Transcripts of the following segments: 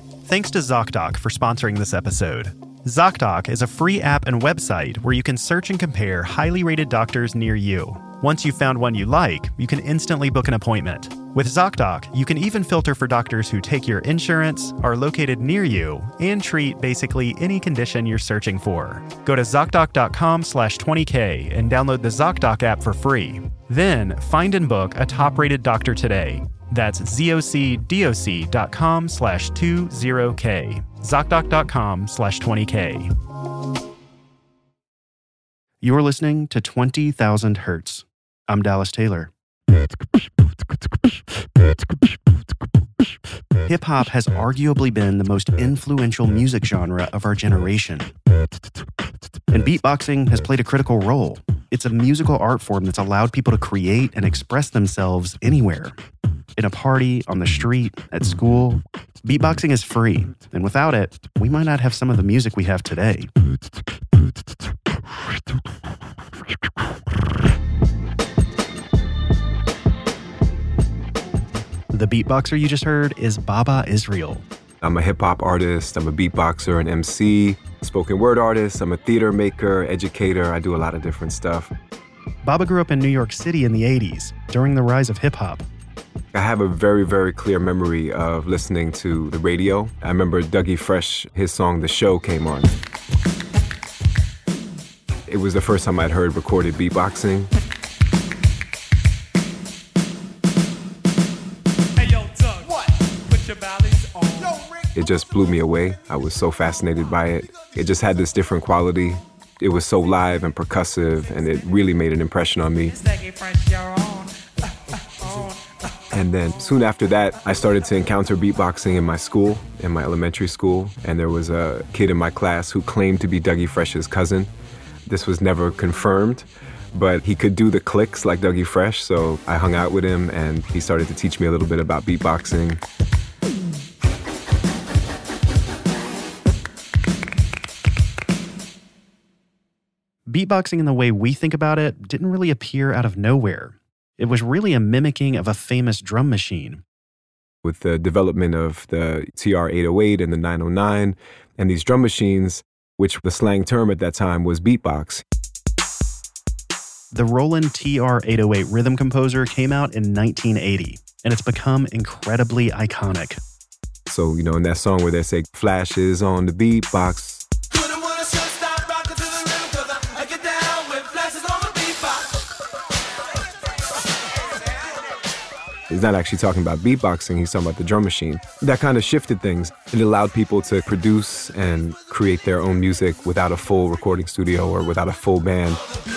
Thanks to ZocDoc for sponsoring this episode. ZocDoc is a free app and website where you can search and compare highly rated doctors near you. Once you've found one you like, you can instantly book an appointment. With ZocDoc, you can even filter for doctors who take your insurance, are located near you, and treat basically any condition you're searching for. Go to ZocDoc.com/20K and download the ZocDoc app for free. Then, find and book a top-rated doctor today. That's ZocDoc.com/20K. ZocDoc.com/20K. You're listening to 20,000 Hertz. I'm Dallas Taylor. Hip-hop has arguably been the most influential music genre of our generation. And beatboxing has played a critical role. It's a musical art form that's allowed people to create and express themselves anywhere. In a party, on the street, at school. Beatboxing is free, and without it, we might not have some of the music we have today. The beatboxer you just heard is Baba Israel. I'm a hip-hop artist, I'm a beatboxer, an MC, spoken word artist, I'm a theater maker, educator, I do a lot of different stuff. Baba grew up in New York City in the 80s, during the rise of hip-hop. I have a very, very clear memory of listening to the radio. I remember Dougie Fresh, his song The Show came on. It was the first time I'd heard recorded beatboxing. It just blew me away. I was so fascinated by it. It just had this different quality. It was so live and percussive, and it really made an impression on me. And then soon after that, I started to encounter beatboxing in my school, in my elementary school, and there was a kid in my class who claimed to be Dougie Fresh's cousin. This was never confirmed, but he could do the clicks like Dougie Fresh, so I hung out with him, and he started to teach me a little bit about beatboxing. Beatboxing in the way we think about it didn't really appear out of nowhere. It was really a mimicking of a famous drum machine. With the development of the TR-808 and the 909 and these drum machines, which the slang term at that time was beatbox. The Roland TR-808 Rhythm Composer came out in 1980, and it's become incredibly iconic. So, in that song where they say, flashes on the beatbox, he's not actually talking about beatboxing, he's talking about the drum machine. That kind of shifted things. It allowed people to produce and create their own music without a full recording studio or without a full band.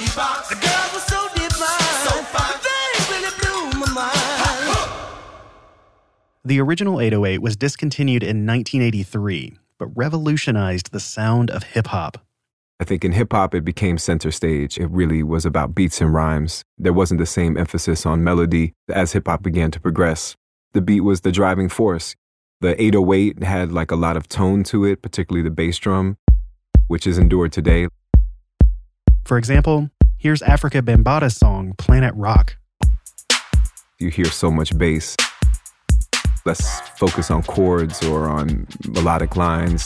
The original 808 was discontinued in 1983, but revolutionized the sound of hip-hop. I think in hip-hop, it became center stage. It really was about beats and rhymes. There wasn't the same emphasis on melody as hip-hop began to progress. The beat was the driving force. The 808 had like a lot of tone to it, particularly the bass drum, which is endured today. For example, here's Africa Bambaata's song, Planet Rock. You hear so much bass. Let's focus on chords or on melodic lines.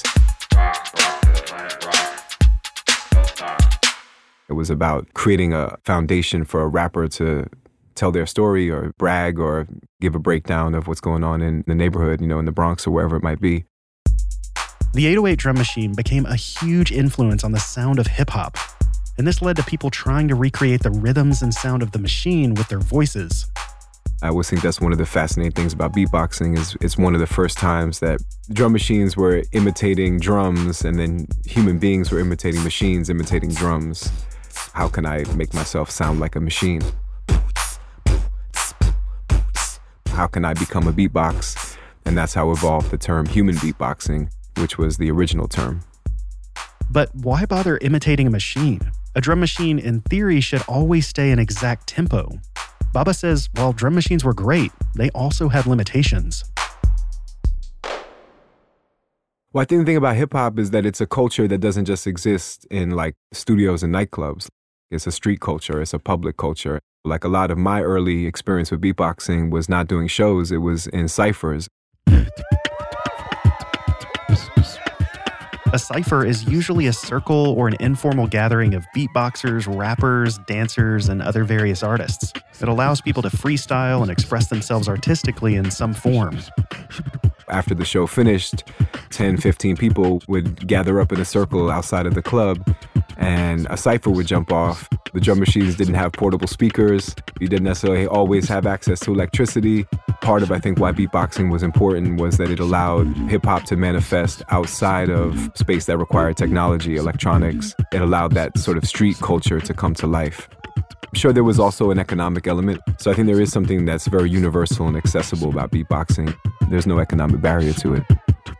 It was about creating a foundation for a rapper to tell their story or brag or give a breakdown of what's going on in the neighborhood, in the Bronx or wherever it might be. The 808 drum machine became a huge influence on the sound of hip-hop, and this led to people trying to recreate the rhythms and sound of the machine with their voices. I always think that's one of the fascinating things about beatboxing is it's one of the first times that drum machines were imitating drums and then human beings were imitating machines, imitating drums. How can I make myself sound like a machine? How can I become a beatbox? And that's how evolved the term human beatboxing, which was the original term. But why bother imitating a machine? A drum machine, in theory, should always stay in exact tempo. Baba says while drum machines were great, they also had limitations. Well, I think the thing about hip-hop is that it's a culture that doesn't just exist in like studios and nightclubs. It's a street culture. It's a public culture. Like a lot of my early experience with beatboxing was not doing shows. It was in ciphers. A cypher is usually a circle or an informal gathering of beatboxers, rappers, dancers, and other various artists. It allows people to freestyle and express themselves artistically in some form. After the show finished, 10, 15 people would gather up in a circle outside of the club, and a cypher would jump off. The drum machines didn't have portable speakers. You didn't necessarily always have access to electricity. Part of, I think, why beatboxing was important was that it allowed hip-hop to manifest outside of space that required technology, electronics. It allowed that sort of street culture to come to life. Sure, there was also an economic element. So I think there is something that's very universal and accessible about beatboxing. There's no economic barrier to it.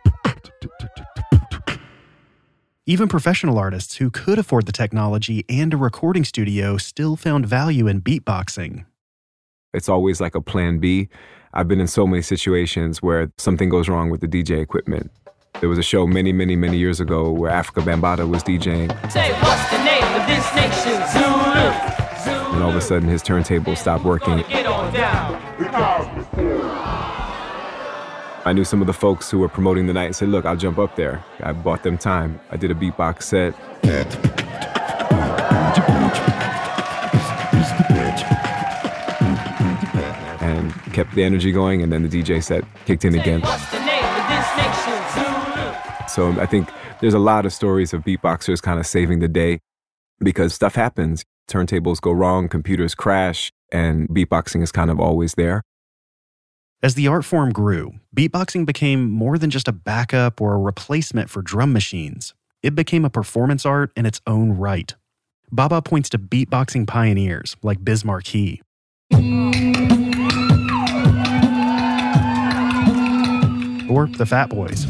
Even professional artists who could afford the technology and a recording studio still found value in beatboxing. It's always like a plan B. I've been in so many situations where something goes wrong with the DJ equipment. There was a show many, many, many years ago where Africa Bambaataa was DJing. Say, what's the name of this nation? Zulu. And all of a sudden his turntable stopped working. Get on down. I knew some of the folks who were promoting the night and said, look, I'll jump up there. I bought them time. I did a beatbox set. And kept the energy going, and then the DJ set kicked in again. So I think there's a lot of stories of beatboxers kind of saving the day because stuff happens. Turntables go wrong, computers crash, and beatboxing is kind of always there. As the art form grew, beatboxing became more than just a backup or a replacement for drum machines. It became a performance art in its own right. Baba points to beatboxing pioneers like Biz Markie. Or the Fat Boys.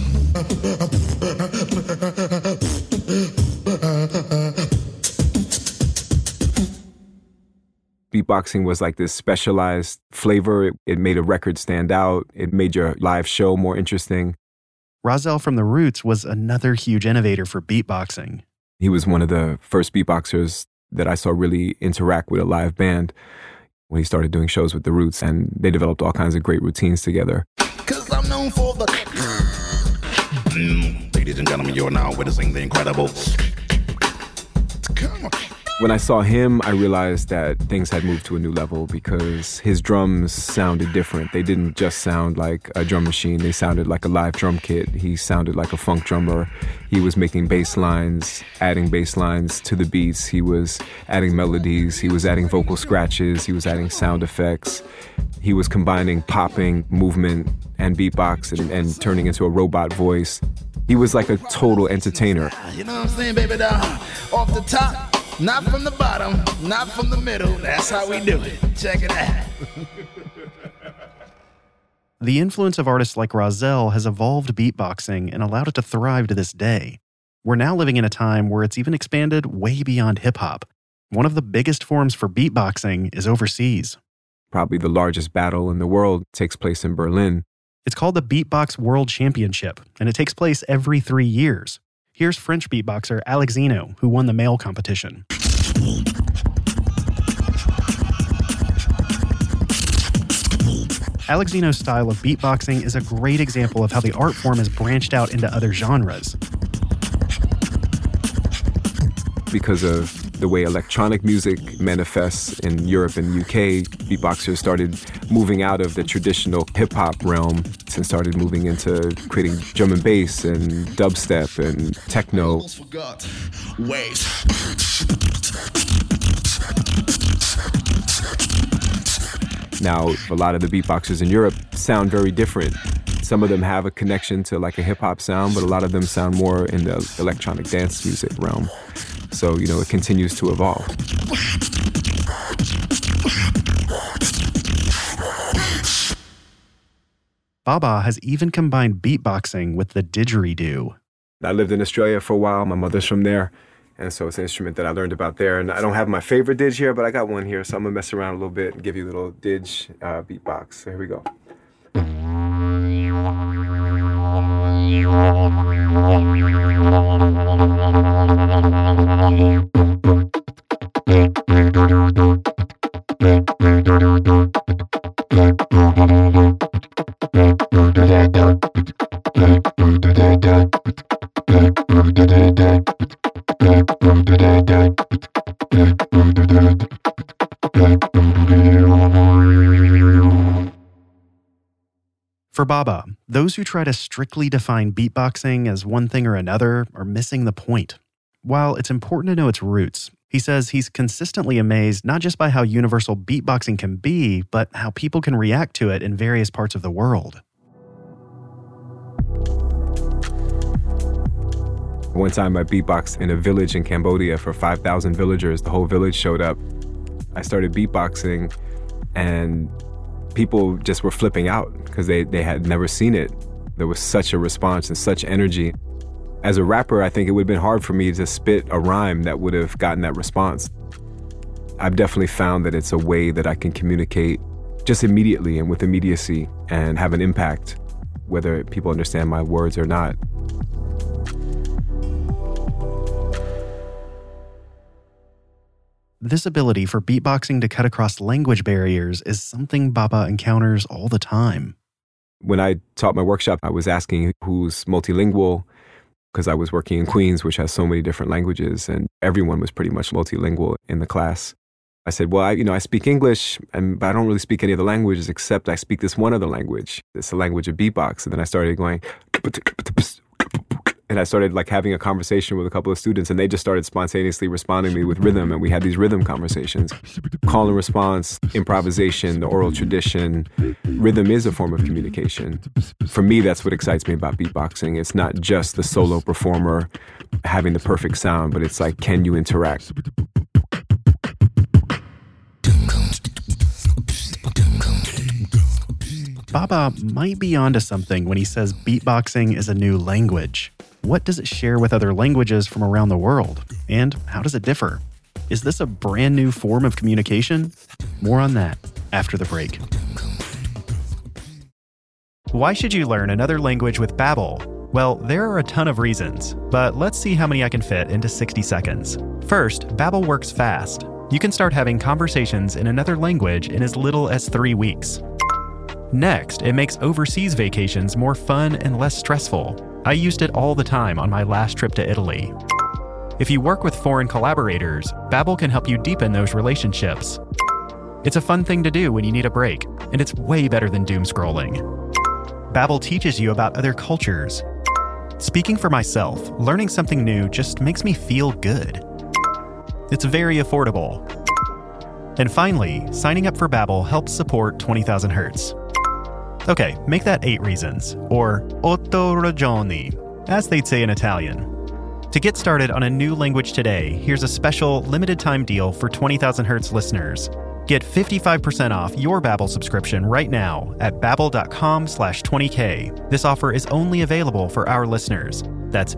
Beatboxing was like this specialized flavor. It made a record stand out. It made your live show more interesting. Rahzel from The Roots was another huge innovator for beatboxing. He was one of the first beatboxers that I saw really interact with a live band when he started doing shows with The Roots, and they developed all kinds of great routines together. 'Cause I'm known for the... Ladies and gentlemen, you're now witnessing the incredible... Come on. When I saw him, I realized that things had moved to a new level because his drums sounded different. They didn't just sound like a drum machine. They sounded like a live drum kit. He sounded like a funk drummer. He was making bass lines, adding bass lines to the beats. He was adding melodies. He was adding vocal scratches. He was adding sound effects. He was combining popping, movement, and beatbox and turning into a robot voice. He was like a total entertainer. You know what I'm saying, baby doll? Off the top. Not from the bottom, not from the middle. That's how we do it. Check it out. The influence of artists like Rahzel has evolved beatboxing and allowed it to thrive to this day. We're now living in a time where it's even expanded way beyond hip-hop. One of the biggest forms for beatboxing is overseas. Probably the largest battle in the world takes place in Berlin. It's called the Beatbox World Championship, and it takes place every 3 years. Here's French beatboxer Alexino, who won the male competition. Alexino's style of beatboxing is a great example of how the art form has branched out into other genres. Because of the way electronic music manifests in Europe and UK, beatboxers started moving out of the traditional hip-hop realm and started moving into creating drum and bass and dubstep and techno. Now, a lot of the beatboxers in Europe sound very different. Some of them have a connection to like a hip-hop sound, but a lot of them sound more in the electronic dance music realm. So, you know, it continues to evolve. Baba has even combined beatboxing with the didgeridoo. I lived in Australia for a while. My mother's from there. And so it's an instrument that I learned about there. And I don't have my favorite didge here, but I got one here. So I'm going to mess around a little bit and give you a little didge beatbox. So here we go. For Baba, those who try to strictly define beatboxing as one thing or another are missing the point. While it's important to know its roots, he says he's consistently amazed not just by how universal beatboxing can be, but how people can react to it in various parts of the world. One time I beatboxed in a village in Cambodia for 5,000 villagers. The whole village showed up. I started beatboxing and people just were flipping out because they had never seen it. There was such a response and such energy. As a rapper, I think it would have been hard for me to spit a rhyme that would have gotten that response. I've definitely found that it's a way that I can communicate just immediately and with immediacy and have an impact, whether people understand my words or not. This ability for beatboxing to cut across language barriers is something Baba encounters all the time. When I taught my workshop, I was asking who's multilingual, because I was working in Queens, which has so many different languages, and everyone was pretty much multilingual in the class. I said, well, I speak English, but I don't really speak any other languages except I speak this one other language. It's the language of beatbox. And then I started going, and I started having a conversation with a couple of students, and they just started spontaneously responding to me with rhythm, and we had these rhythm conversations. Call and response, improvisation, the oral tradition. Rhythm is a form of communication. For me, that's what excites me about beatboxing. It's not just the solo performer having the perfect sound, but it's can you interact? Baba might be onto something when he says beatboxing is a new language. What does it share with other languages from around the world? And how does it differ? Is this a brand new form of communication? More on that after the break. Why should you learn another language with Babbel? Well, there are a ton of reasons, but let's see how many I can fit into 60 seconds. First, Babbel works fast. You can start having conversations in another language in as little as 3 weeks. Next, it makes overseas vacations more fun and less stressful. I used it all the time on my last trip to Italy. If you work with foreign collaborators, Babbel can help you deepen those relationships. It's a fun thing to do when you need a break, and it's way better than doom scrolling. Babbel teaches you about other cultures. Speaking for myself, learning something new just makes me feel good. It's very affordable. And finally, signing up for Babbel helps support 20,000 Hertz. Okay, make that 8 reasons, or 8 ragioni, as they'd say in Italian. To get started on a new language today, here's a special limited-time deal for 20,000 Hertz listeners. Get 55% off your Babbel subscription right now at babbel.com/20k. This offer is only available for our listeners. That's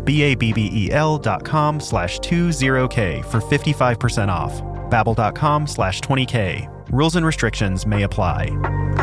babbel.com/20k for 55% off. babbel.com/20k. Rules and restrictions may apply.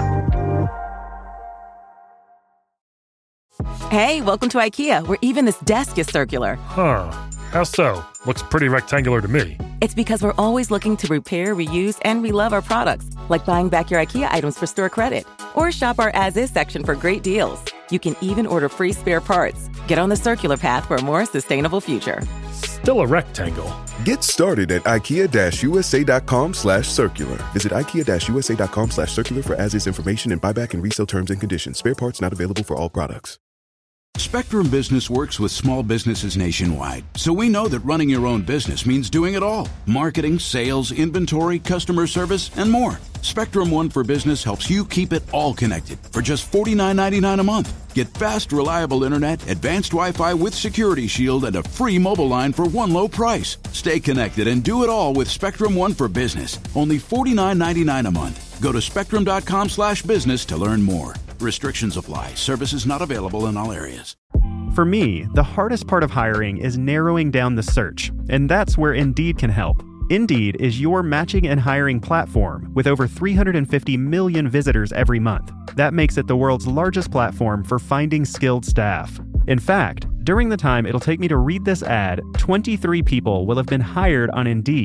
Hey, welcome to IKEA, where even this desk is circular. Huh. How so? Looks pretty rectangular to me. It's because we're always looking to repair, reuse, and relove our products, like buying back your IKEA items for store credit. Or shop our as-is section for great deals. You can even order free spare parts. Get on the circular path for a more sustainable future. Still a rectangle. Get started at IKEA-USA.com/circular. Visit IKEA-USA.com/circular for as-is information and buyback and resale terms and conditions. Spare parts not available for all products. Spectrum Business works with small businesses nationwide, so we know that running your own business means doing it all. Marketing, sales, inventory, customer service, and more. Spectrum One for Business helps you keep it all connected for just $49.99 a month. Get fast, reliable internet, advanced Wi-Fi with Security Shield, and a free mobile line for one low price. Stay connected and do it all with Spectrum One for Business. Only $49.99 a month. Go to spectrum.com/business to learn more. Restrictions apply. Services not available in all areas. For me, the hardest part of hiring is narrowing down the search, and that's where Indeed can help. Indeed is your matching and hiring platform with over 350 million visitors every month. That makes it the world's largest platform for finding skilled staff. In fact, during the time it'll take me to read this ad, 23 people will have been hired on Indeed.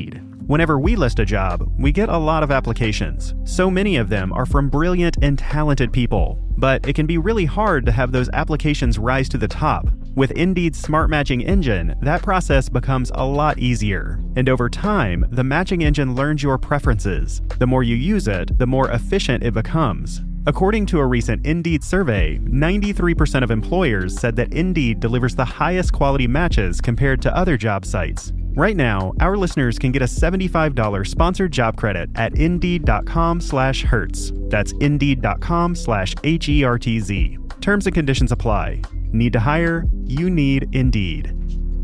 Whenever we list a job, we get a lot of applications. So many of them are from brilliant and talented people. But it can be really hard to have those applications rise to the top. With Indeed's Smart Matching Engine, that process becomes a lot easier. And over time, the matching engine learns your preferences. The more you use it, the more efficient it becomes. According to a recent Indeed survey, 93% of employers said that Indeed delivers the highest quality matches compared to other job sites. Right now, our listeners can get a $75 sponsored job credit at Indeed.com/Hertz. That's Indeed.com/HERTZ. Terms and conditions apply. Need to hire? You need Indeed.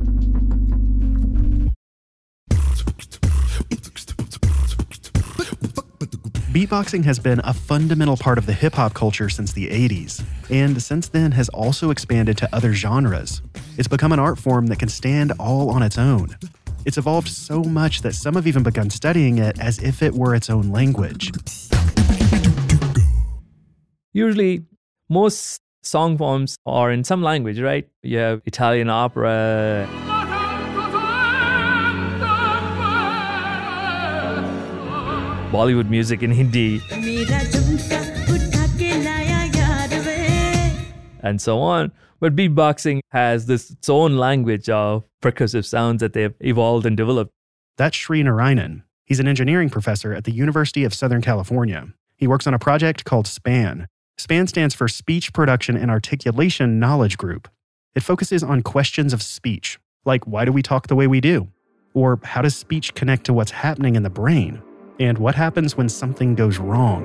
Beatboxing has been a fundamental part of the hip-hop culture since the 80s, and since then has also expanded to other genres. It's become an art form that can stand all on its own. It's evolved so much that some have even begun studying it as if it were its own language. Usually, most song forms are in some language, right? You have Italian opera, Bollywood music in Hindi, and so on. But beatboxing has its own language of percussive sounds that they've evolved and developed. That's Sri Narayanan. He's an engineering professor at the University of Southern California. He works on a project called SPAN. SPAN stands for Speech Production and Articulation Knowledge Group. It focuses on questions of speech, like why do we talk the way we do? Or how does speech connect to what's happening in the brain? And what happens when something goes wrong?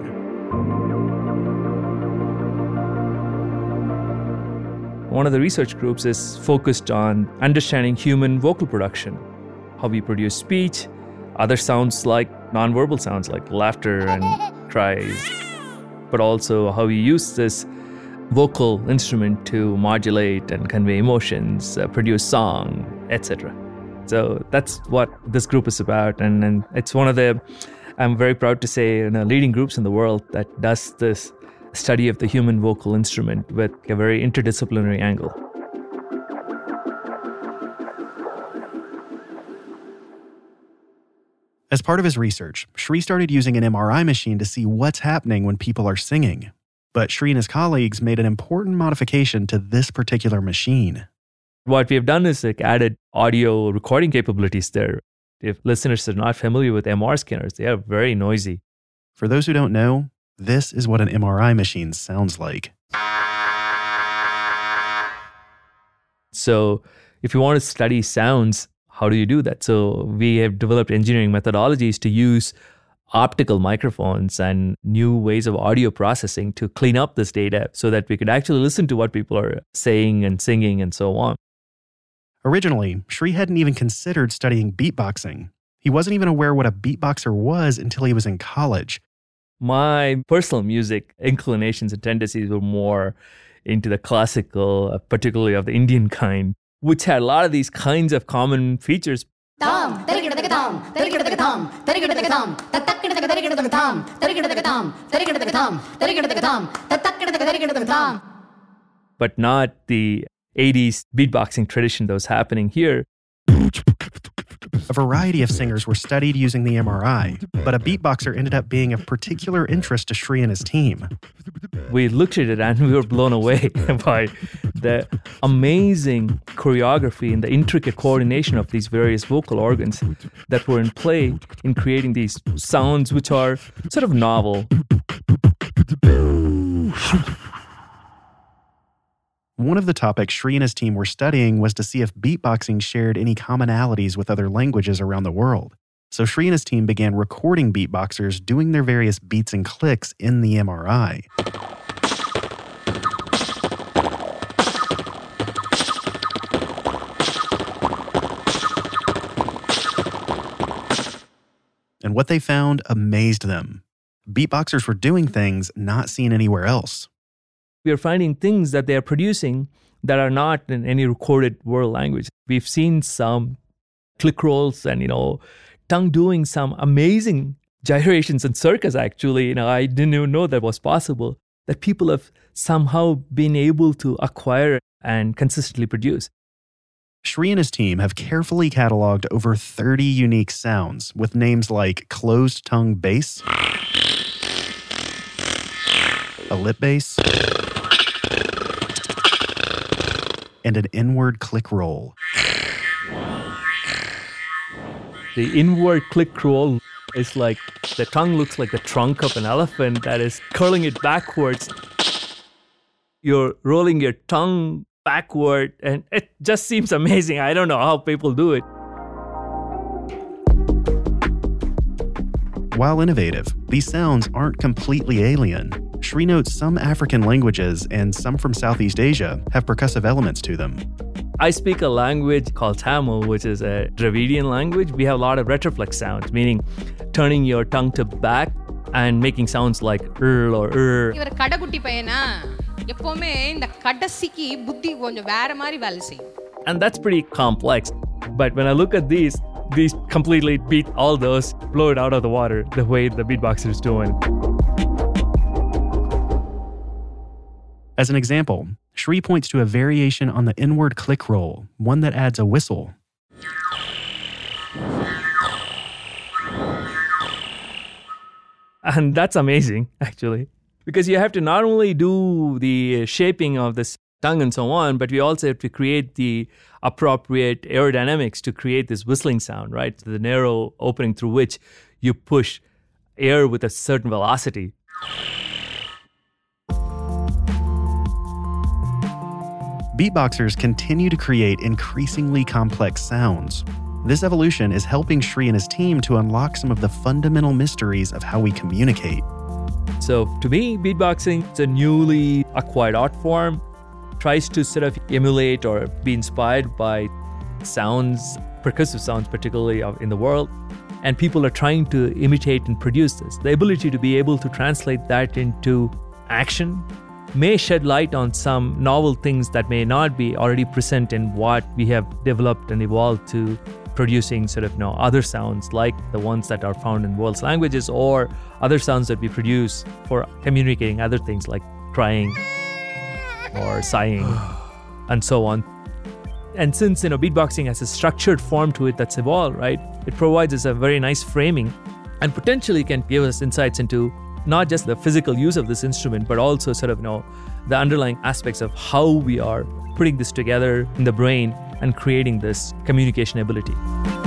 One of the research groups is focused on understanding human vocal production, how we produce speech, other sounds like nonverbal sounds like laughter and cries, but also how we use this vocal instrument to modulate and convey emotions, produce song, etc. So that's what this group is about, and it's one of the, I'm very proud to say, leading groups in the world that does this study of the human vocal instrument with a very interdisciplinary angle. As part of his research, Sri started using an MRI machine to see what's happening when people are singing. But Sri and his colleagues made an important modification to this particular machine. What we have done is added audio recording capabilities there. If listeners are not familiar with MR scanners, they are very noisy. For those who don't know, this is what an MRI machine sounds like. So if you want to study sounds, how do you do that? So we have developed engineering methodologies to use optical microphones and new ways of audio processing to clean up this data so that we could actually listen to what people are saying and singing and so on. Originally, Sri hadn't even considered studying beatboxing. He wasn't even aware what a beatboxer was until he was in college. My personal music inclinations and tendencies were more into the classical, particularly of the Indian kind, which had a lot of these kinds of common features. But not the 80s beatboxing tradition that was happening here. A variety of singers were studied using the MRI, but a beatboxer ended up being of particular interest to Sri and his team. We looked at it and we were blown away by the amazing choreography and the intricate coordination of these various vocal organs that were in play in creating these sounds which are sort of novel. One of the topics Sri and his team were studying was to see if beatboxing shared any commonalities with other languages around the world. So Sri and his team began recording beatboxers doing their various beats and clicks in the MRI. And what they found amazed them. Beatboxers were doing things not seen anywhere else. We are finding things that they are producing that are not in any recorded world language. We've seen some click rolls and, tongue doing some amazing gyrations and circus, actually. I didn't even know that was possible, that people have somehow been able to acquire and consistently produce. Sri and his team have carefully cataloged over 30 unique sounds with names like closed-tongue bass, a lip bass, and an inward click roll. The inward click roll is like the tongue looks like the trunk of an elephant that is curling it backwards. You're rolling your tongue backward, and it just seems amazing. I don't know how people do it. While innovative, these sounds aren't completely alien. Sri notes some African languages and some from Southeast Asia have percussive elements to them. I speak a language called Tamil, which is a Dravidian language. We have a lot of retroflex sounds, meaning turning your tongue to back and making sounds like or இவர் கடகுட்டி பையனா எப்பவுமே இந்த கடைசிக்கு புத்தி கொஞ்சம் வேற மாதிரி வேலை செய்யும். And that's pretty complex. But when I look at these completely beat all those, blow it out of the water the way the beatboxer is doing. As an example, Sri points to a variation on the inward click roll, one that adds a whistle. And that's amazing, actually, because you have to not only do the shaping of this tongue and so on, but we also have to create the appropriate aerodynamics to create this whistling sound, right? The narrow opening through which you push air with a certain velocity. Beatboxers continue to create increasingly complex sounds. This evolution is helping Sri and his team to unlock some of the fundamental mysteries of how we communicate. So to me, beatboxing is a newly acquired art form, tries to sort of emulate or be inspired by sounds, percussive sounds particularly in the world, and people are trying to imitate and produce this. The ability to be able to translate that into action may shed light on some novel things that may not be already present in what we have developed and evolved to producing sort of other sounds like the ones that are found in world's languages, or other sounds that we produce for communicating other things like crying or sighing and so on. And since beatboxing has a structured form to it that's evolved, right, it provides us a very nice framing and potentially can give us insights into not just the physical use of this instrument, but also sort of the underlying aspects of how we are putting this together in the brain and creating this communication ability.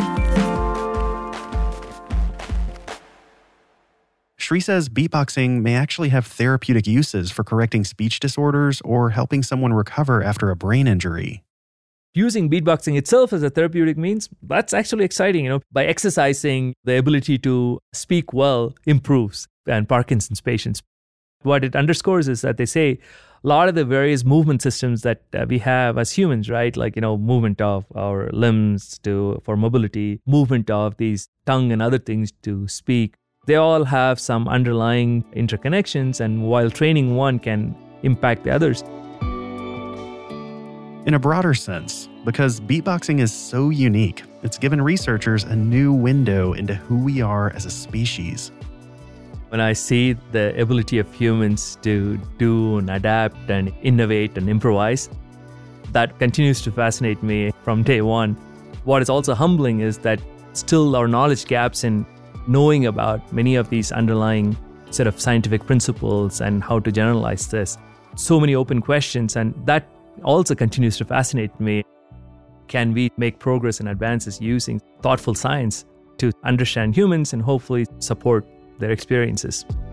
Sri says beatboxing may actually have therapeutic uses for correcting speech disorders or helping someone recover after a brain injury. Using beatboxing itself as a therapeutic means, that's actually exciting. By exercising, the ability to speak well improves in Parkinson's patients. What it underscores is that they say a lot of the various movement systems that we have as humans, right? Like, movement of our limbs for mobility, movement of these tongue and other things to speak. They all have some underlying interconnections, and while training one can impact the others. In a broader sense, because beatboxing is so unique, it's given researchers a new window into who we are as a species. When I see the ability of humans to do and adapt and innovate and improvise, that continues to fascinate me from day one. What is also humbling is that still our knowledge gaps in knowing about many of these underlying sort of scientific principles and how to generalize this. So many open questions, and that also continues to fascinate me. Can we make progress and advances using thoughtful science to understand humans and hopefully support their experiences?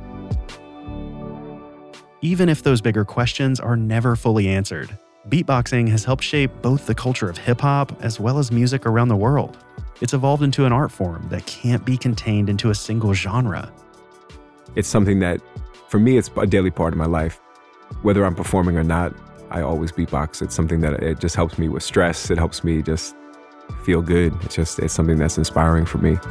Even if those bigger questions are never fully answered, beatboxing has helped shape both the culture of hip-hop as well as music around the world. It's evolved into an art form that can't be contained into a single genre. It's something that, for me, it's a daily part of my life. Whether I'm performing or not, I always beatbox. It's something that it just helps me with stress. It helps me just feel good. It's something that's inspiring for me.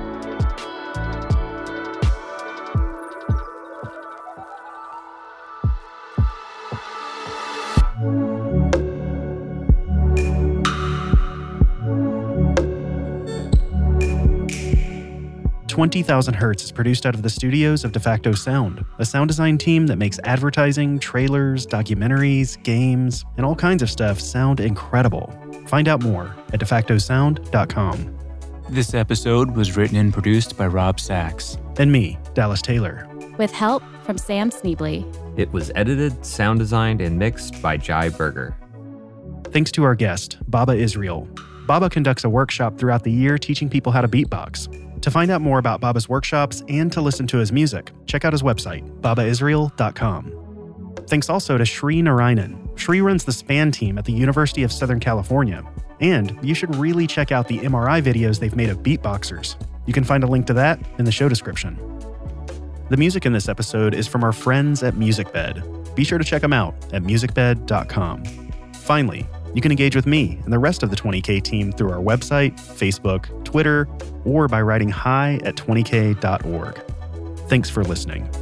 $20,000 is produced out of the studios of DeFacto Sound, a sound design team that makes advertising, trailers, documentaries, games, and all kinds of stuff sound incredible. Find out more at defactosound.com. This episode was written and produced by Rob Sachs. And me, Dallas Taylor. With help from Sam Sneebly. It was edited, sound designed, and mixed by Jai Berger. Thanks to our guest, Baba Israel. Baba conducts a workshop throughout the year teaching people how to beatbox. To find out more about Baba's workshops and to listen to his music, check out his website, babaisrael.com. Thanks also to Shri Narayanan. Shri runs the SPAN team at the University of Southern California. And you should really check out the MRI videos they've made of beatboxers. You can find a link to that in the show description. The music in this episode is from our friends at MusicBed. Be sure to check them out at musicbed.com. Finally, you can engage with me and the rest of the 20K team through our website, Facebook, Twitter, or by writing hi@20k.org. Thanks for listening.